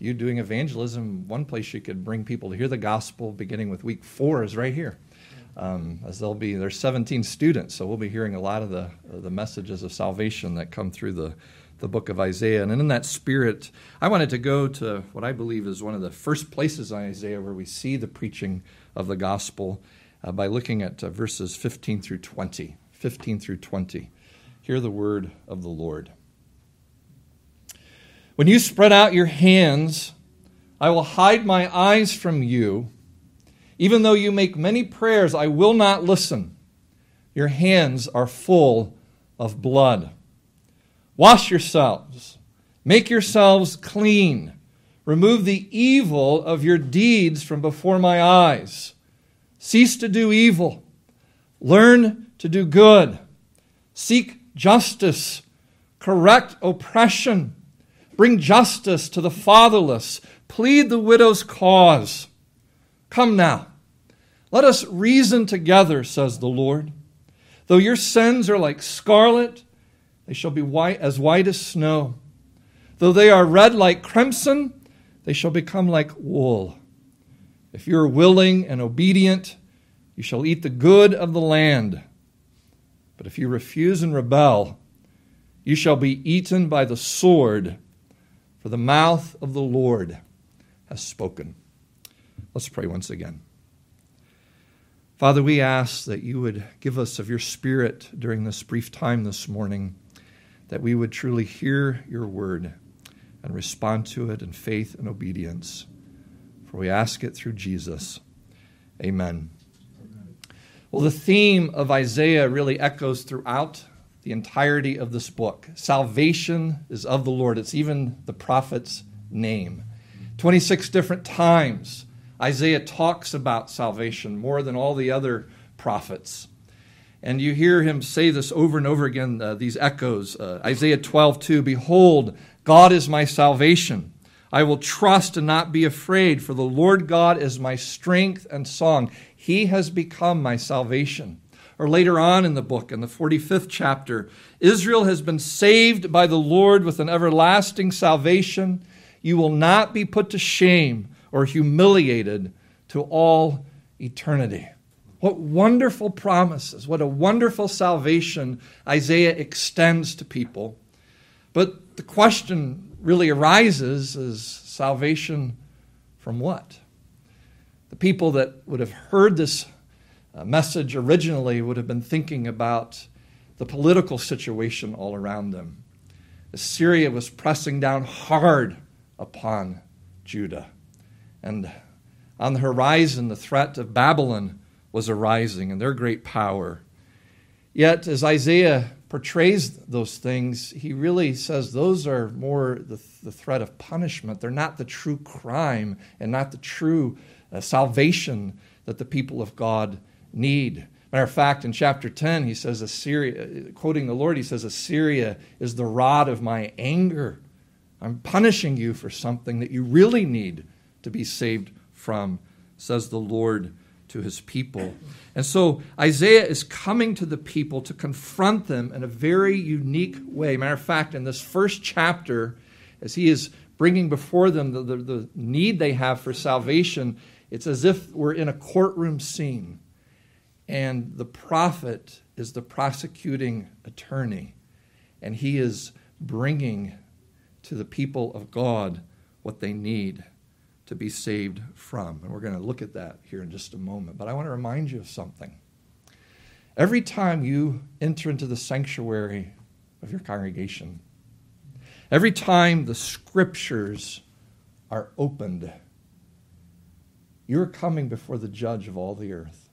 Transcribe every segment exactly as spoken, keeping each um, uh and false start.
you doing evangelism, one place you could bring people to hear the gospel beginning with week four is right here. Um, as there'll be, there's seventeen students, so we'll be hearing a lot of the uh, the messages of salvation that come through the, the book of Isaiah. And in that spirit, I wanted to go to what I believe is one of the first places in Isaiah where we see the preaching of the gospel uh, by looking at uh, verses fifteen through twenty. fifteen through twenty. Hear the word of the Lord. When you spread out your hands, I will hide my eyes from you. Even though you make many prayers, I will not listen. Your hands are full of blood. Wash yourselves. Make yourselves clean. Remove the evil of your deeds from before my eyes. Cease to do evil. Learn to do good. Seek justice. Correct oppression. Bring justice to the fatherless. Plead the widow's cause. Come now, let us reason together, says the Lord. Though your sins are like scarlet, they shall be white as white as snow. Though they are red like crimson, they shall become like wool. If you are willing and obedient, you shall eat the good of the land. But if you refuse and rebel, you shall be eaten by the sword, for the mouth of the Lord has spoken. Let's pray once again. Father, we ask that you would give us of your Spirit during this brief time this morning, that we would truly hear your word and respond to it in faith and obedience. For we ask it through Jesus. Amen. Amen. Well, the theme of Isaiah really echoes throughout the entirety of this book. Salvation is of the Lord. It's even the prophet's name. twenty-six different times Isaiah talks about salvation more than all the other prophets. And you hear him say this over and over again, uh, these echoes. Uh, Isaiah twelve two, behold, God is my salvation. I will trust and not be afraid, for the Lord God is my strength and song. He has become my salvation. Or later on in the book, in the forty-fifth chapter, Israel has been saved by the Lord with an everlasting salvation. You will not be put to shame or humiliated to all eternity. What wonderful promises, what a wonderful salvation Isaiah extends to people. But the question really arises, is salvation from what? The people that would have heard this message originally would have been thinking about the political situation all around them. Assyria was pressing down hard upon Judah. And on the horizon, the threat of Babylon was arising and their great power. Yet, as Isaiah portrays those things, he really says those are more the, the threat of punishment. They're not the true crime and not the true uh, salvation that the people of God need. Matter of fact, in chapter ten, he says, Assyria, quoting the Lord, he says, Assyria is the rod of my anger. I'm punishing you for something that you really need to be saved from, says the Lord to his people. And so Isaiah is coming to the people to confront them in a very unique way. Matter of fact, in this first chapter, as he is bringing before them the, the, the need they have for salvation, it's as if we're in a courtroom scene. And the prophet is the prosecuting attorney. And he is bringing to the people of God what they need to be saved from. And we're going to look at that here in just a moment. But I want to remind you of something. Every time you enter into the sanctuary of your congregation, every time the scriptures are opened, you're coming before the judge of all the earth.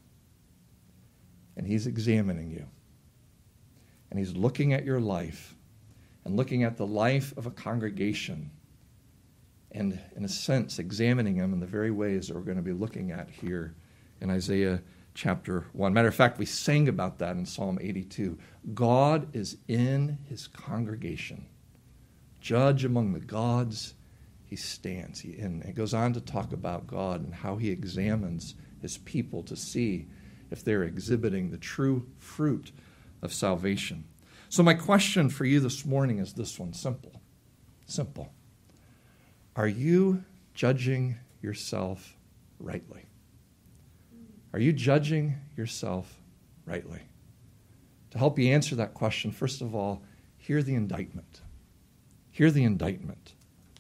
And he's examining you. And he's looking at your life and looking at the life of a congregation and, in a sense, examining them in the very ways that we're going to be looking at here in Isaiah chapter one. Matter of fact, we sang about that in Psalm eighty-two. God is in his congregation. Judge among the gods, he stands. He, and it goes on to talk about God and how he examines his people to see if they're exhibiting the true fruit of salvation. So my question for you this morning is this one, simple. Simple. are you judging yourself rightly? Are you judging yourself rightly? To help you answer that question, first of all, hear the indictment. Hear the indictment.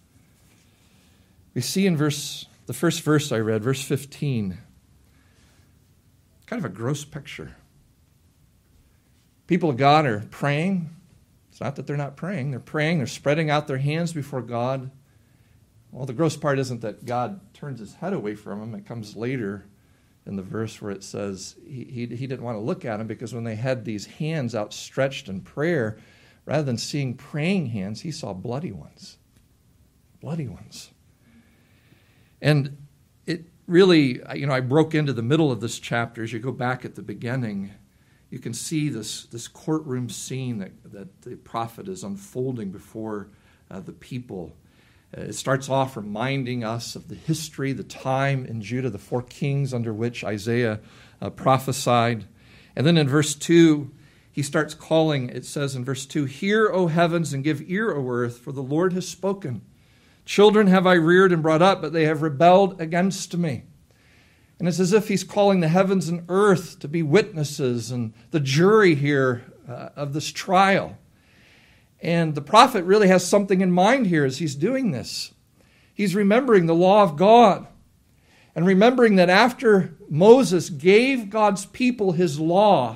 We see in verse, the first verse I read, verse fifteen, kind of a gross picture. People of God are praying. It's not that they're not praying. They're praying. They're spreading out their hands before God. Well, the gross part isn't that God turns his head away from them. It comes later in the verse where it says he, he, he didn't want to look at them because when they had these hands outstretched in prayer, rather than seeing praying hands, he saw bloody ones. Bloody ones. And it really, you know, I broke into the middle of this chapter. As you go back at the beginning, you can see this, this courtroom scene that, that the prophet is unfolding before uh, the people. Uh, it starts off reminding us of the history, the time in Judah, the four kings under which Isaiah uh, prophesied. And then in verse two, he starts calling, it says in verse two, "Hear, O heavens, and give ear, O earth, for the Lord has spoken. Children have I reared and brought up, but they have rebelled against me." And it's as if he's calling the heavens and earth to be witnesses and the jury here uh, of this trial. And the prophet really has something in mind here as he's doing this. He's remembering the law of God and remembering that after Moses gave God's people his law,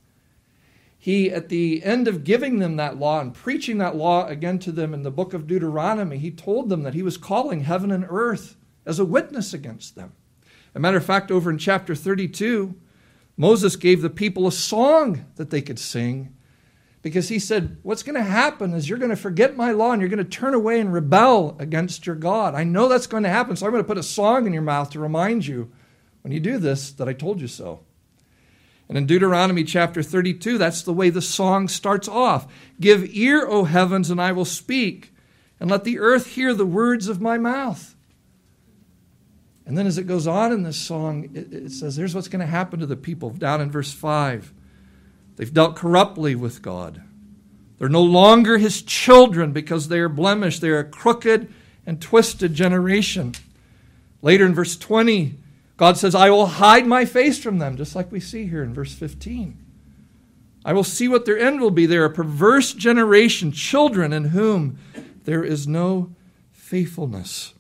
he, at the end of giving them that law and preaching that law again to them in the book of Deuteronomy, he told them that he was calling heaven and earth as a witness against them. As a matter of fact, over in chapter thirty-two, Moses gave the people a song that they could sing because he said, what's going to happen is you're going to forget my law and you're going to turn away and rebel against your God. I know that's going to happen, so I'm going to put a song in your mouth to remind you when you do this that I told you so. And in Deuteronomy chapter thirty-two, that's the way the song starts off. "Give ear, O heavens, and I will speak, and let the earth hear the words of my mouth." And then as it goes on in this song, it, it says, here's what's going to happen to the people. Down in verse five, they've dealt corruptly with God. They're no longer his children because they are blemished. They are a crooked and twisted generation. Later in verse twenty, God says, "I will hide my face from them," just like we see here in verse fifteen. "I will see what their end will be. They are a perverse generation, children in whom there is no faithfulness."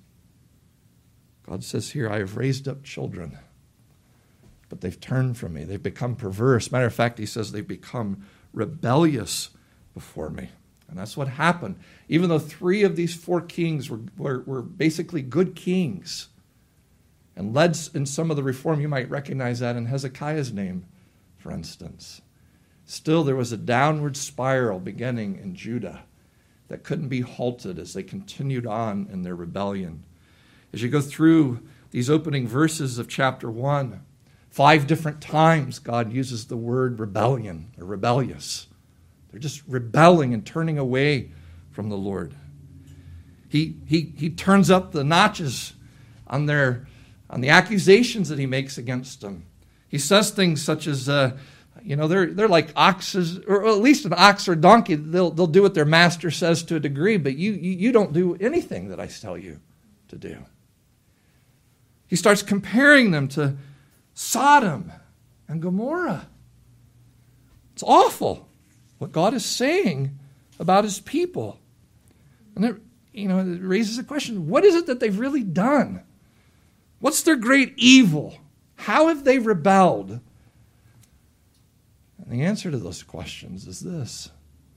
God says here, "I have raised up children, but they've turned from me. They've become perverse." Matter of fact, he says they've become rebellious before me. And that's what happened. Even though three of these four kings were, were, were basically good kings and led in some of the reform, you might recognize that in Hezekiah's name, for instance. Still, there was a downward spiral beginning in Judah that couldn't be halted as they continued on in their rebellion. As you go through these opening verses of chapter one, five different times God uses the word rebellion or rebellious. They're just rebelling and turning away from the Lord. He, he, he turns up the notches on their on the accusations that he makes against them. He says things such as, uh, you know, they're they're like oxes, or at least an ox or donkey. They'll they'll do what their master says to a degree, but you you, you don't do anything that I tell you to do. He starts comparing them to Sodom and Gomorrah. It's awful what God is saying about his people. And it, you know, it raises a question, what is it that they've really done? What's their great evil? How have they rebelled? And the answer to those questions is this.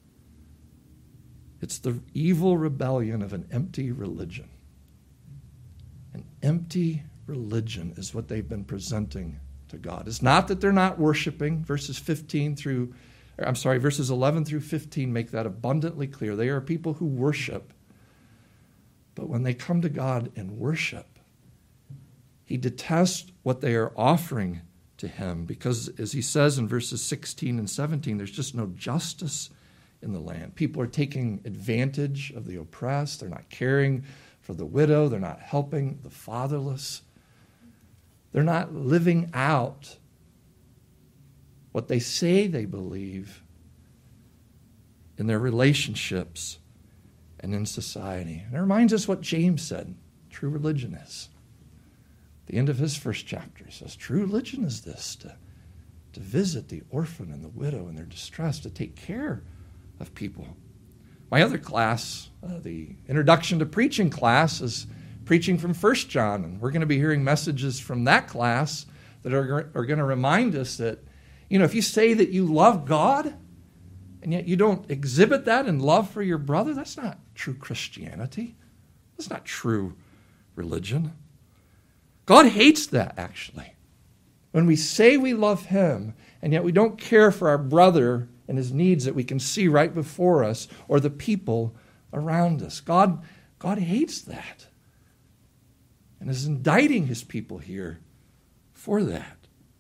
It's the evil rebellion of an empty religion. An empty religion is what they've been presenting to God. It's not that they're not worshiping. Verses fifteen through, I'm sorry, verses eleven through fifteen make that abundantly clear. They are people who worship. But when they come to God in worship, he detests what they are offering to him because, as he says in verses sixteen and seventeen, there's just no justice in the land. People are taking advantage of the oppressed. They're not caring for the widow. They're not helping the fatherless. They're not living out what they say they believe in their relationships. and in society. And it reminds us what James said true religion is. At the end of his first chapter, he says, true religion is this, to, to visit the orphan and the widow in their distress, to take care of people. My other class, uh, the Introduction to Preaching class, is preaching from First John, and we're going to be hearing messages from that class that are, are going to remind us that, you know, if you say that you love God, and yet you don't exhibit that in love for your brother, that's not true Christianity. That's not true religion. God hates that, actually. When we say we love him, and yet we don't care for our brother and his needs that we can see right before us or the people around us. God, God hates that and is indicting his people here for that.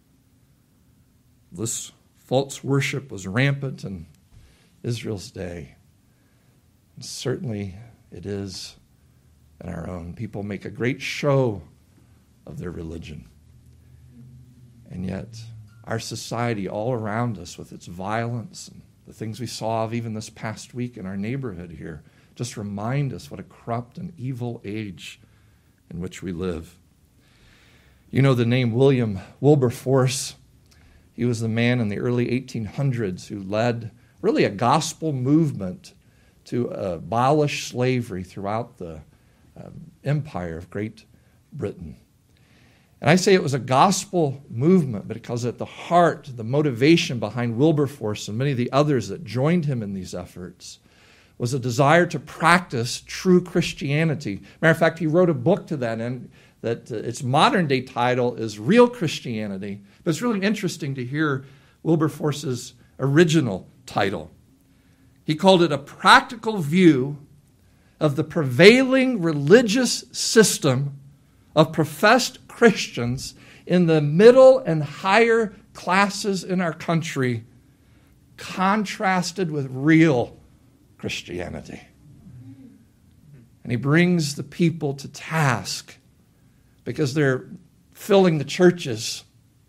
This false worship was rampant in Israel's day. And certainly it is in our own. People make a great show of their religion. And yet our society all around us with its violence and the things we saw of even this past week in our neighborhood here just remind us what a corrupt and evil age in which we live. You know the name William Wilberforce. He was the man in the early eighteen hundreds who led really a gospel movement to abolish slavery throughout the um, empire of Great Britain. And I say it was a gospel movement because at the heart, the motivation behind Wilberforce and many of the others that joined him in these efforts was a desire to practice true Christianity. Matter of fact, he wrote a book to that end that uh, its modern-day title is Real Christianity. But it's really interesting to hear Wilberforce's original title. He called it A Practical View of the Prevailing Religious System of Professed Christians in the middle and higher classes in our country, contrasted with real Christianity. And he brings the people to task because they're filling the churches,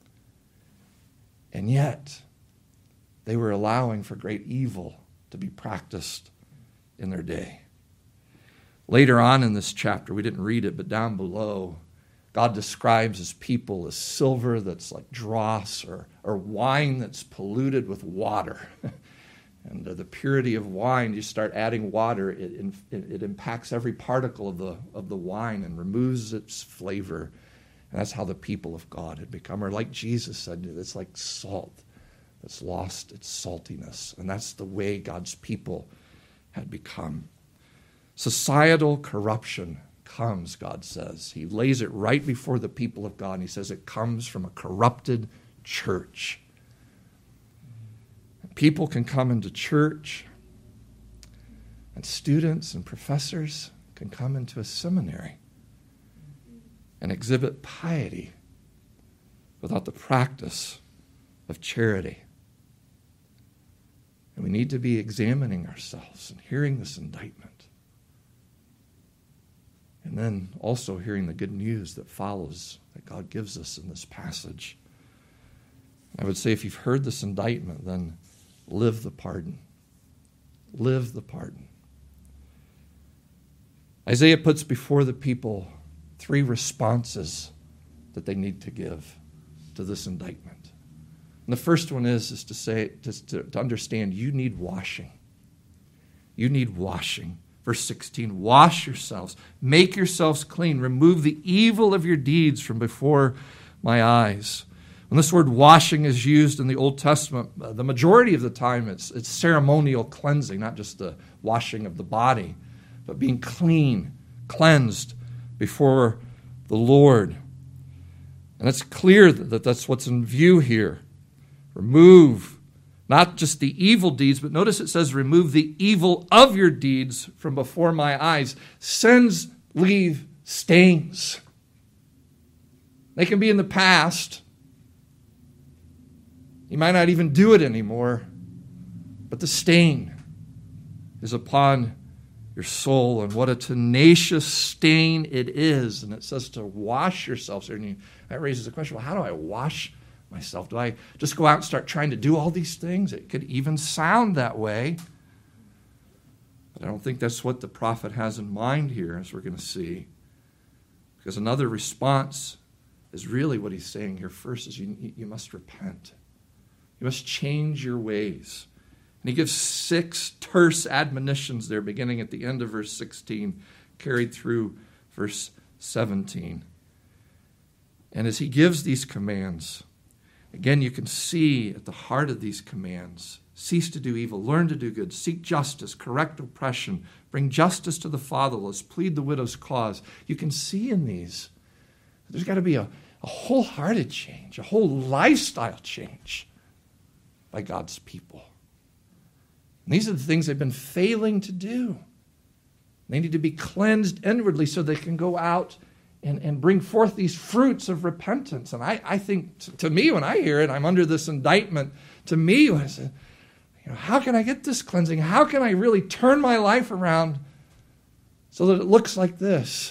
and yet they were allowing for great evil to be practiced in their day. Later on in this chapter, we didn't read it, but down below, God describes his people as silver that's like dross, or, or wine that's polluted with water. And uh, the purity of wine, you start adding water, it, it, it impacts every particle of the, of the wine and removes its flavor. And that's how the people of God had become. Or like Jesus said, it's like salt that's lost its saltiness. And that's the way God's people had become. Societal corruption comes, God says. He lays it right before the people of God, and he says it comes from a corrupted church. People can come into church, and students and professors can come into a seminary and exhibit piety without the practice of charity. And we need to be examining ourselves and hearing this indictment. And then also hearing the good news that follows, that God gives us in this passage. I would say if you've heard this indictment, then live the pardon. Live the pardon. Isaiah puts before the people three responses that they need to give to this indictment. And the first one is, is to say, to, to understand you need washing. You need washing. Verse sixteen, wash yourselves, make yourselves clean, remove the evil of your deeds from before my eyes. When this word washing is used in the Old Testament, uh, the majority of the time it's, it's ceremonial cleansing, not just the washing of the body, but being clean, cleansed before the Lord. And it's clear that, that that's what's in view here. Remove not just the evil deeds, but notice it says, remove the evil of your deeds from before my eyes. Sins leave stains. They can be in the past. You might not even do it anymore, but the stain is upon your soul, and what a tenacious stain it is. And it says to wash yourselves. And that raises the question, well, how do I wash myself? Do I just go out and start trying to do all these things? It could even sound that way. But I don't think that's what the prophet has in mind here, as we're going to see. Because another response is really what he's saying here first is you, you must repent. You must change your ways. And he gives six terse admonitions there, beginning at the end of verse sixteen, carried through verse seventeen. And as he gives these commands, again, you can see at the heart of these commands, cease to do evil, learn to do good, seek justice, correct oppression, bring justice to the fatherless, plead the widow's cause. You can see in these, there's got to be a, a wholehearted change, a whole lifestyle change by God's people. And these are the things they've been failing to do. They need to be cleansed inwardly so they can go out and, and bring forth these fruits of repentance. And I, I think, to, to me, when I hear it, I'm under this indictment. To me, I say, you know, how can I get this cleansing? How can I really turn my life around so that it looks like this?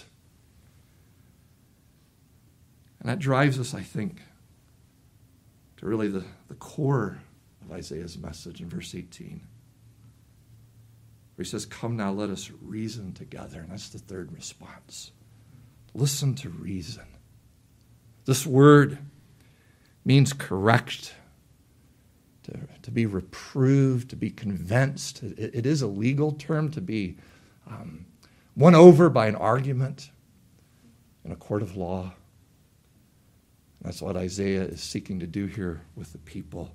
And that drives us, I think, to really the, the core of Isaiah's message in verse eighteen. Where he says, come now, let us reason together. And that's the third response. Listen to reason. This word means correct, to, to be reproved, to be convinced. It, it is a legal term, to be um, won over by an argument in a court of law. And that's what Isaiah is seeking to do here with the people.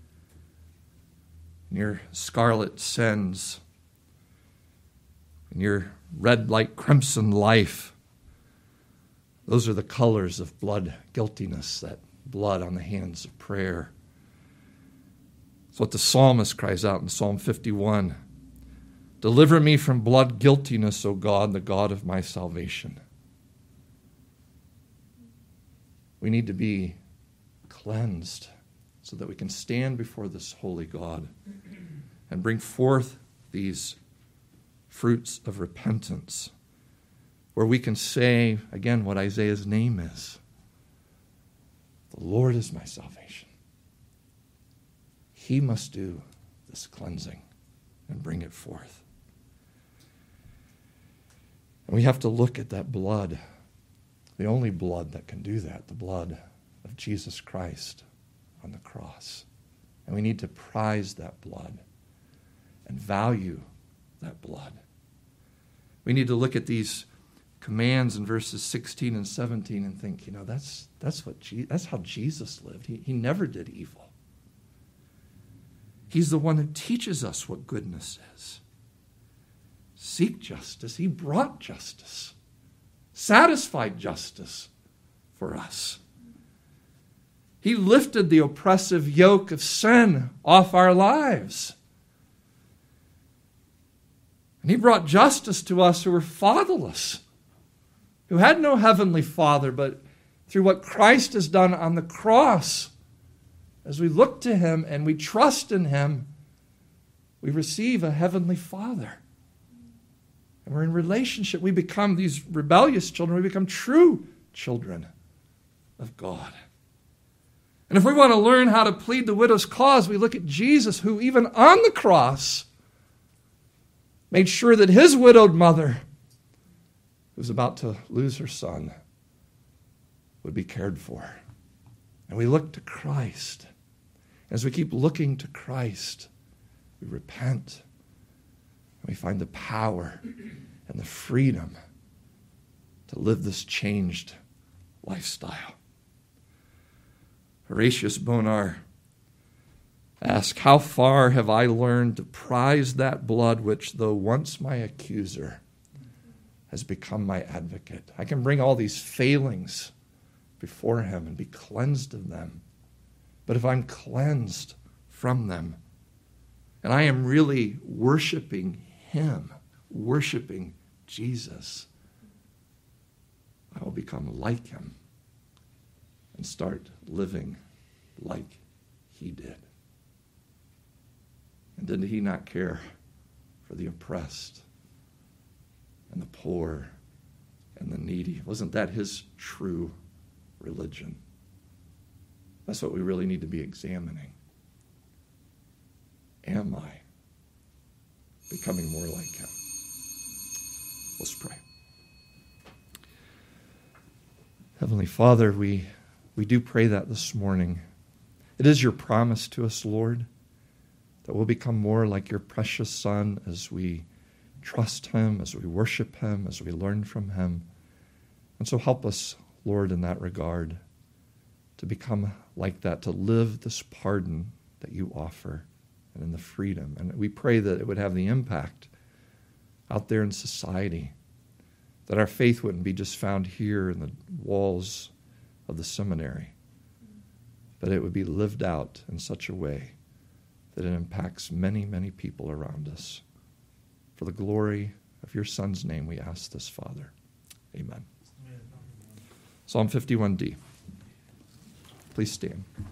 In your scarlet sins, in your red like crimson life, those are the colors of blood guiltiness, that blood on the hands of prayer. It's what the psalmist cries out in Psalm fifty-one. Deliver me from blood guiltiness, O God, the God of my salvation. We need to be cleansed so that we can stand before this holy God and bring forth these fruits of repentance, where we can say, again, what Isaiah's name is. The Lord is my salvation. He must do this cleansing and bring it forth. And we have to look at that blood, the only blood that can do that, the blood of Jesus Christ on the cross. And we need to prize that blood and value that blood. We need to look at these commands in verses sixteen and seventeen and think, you know, that's that's what Je- that's how Jesus lived. He, he never did evil. He's the one who teaches us what goodness is. Seek justice. He brought justice, satisfied justice for us. He lifted the oppressive yoke of sin off our lives. And he brought justice to us who were fatherless, who had no heavenly father, but through what Christ has done on the cross, as we look to him and we trust in him, we receive a heavenly Father. And we're in relationship. We become these rebellious children. We become true children of God. And if we want to learn how to plead the widow's cause, we look at Jesus, who even on the cross made sure that his widowed mother, who was about to lose her son, would be cared for. And we look to Christ. As we keep looking to Christ, we repent. And we find the power and the freedom to live this changed lifestyle. Horatius Bonar asked, how far have I learned to prize that blood which, though once my accuser, has become my advocate? I can bring all these failings before him and be cleansed of them. But if I'm cleansed from them, and I am really worshiping him, worshiping Jesus, I will become like him and start living like he did. And did he not care for the oppressed and the poor and the needy? Wasn't that his true religion? That's what we really need to be examining. Am I becoming more like him? Let's pray. Heavenly Father, we, we do pray that this morning. It is your promise to us, Lord, that we'll become more like your precious Son as we trust him, as we worship him, as we learn from him. And so help us, Lord, in that regard, to become like that, to live this pardon that you offer and in the freedom. And we pray that it would have the impact out there in society, that our faith wouldn't be just found here in the walls of the seminary, but it would be lived out in such a way that it impacts many, many people around us. For the glory of your Son's name, we ask this, Father. Amen. Amen. Psalm fifty-one D. Please stand.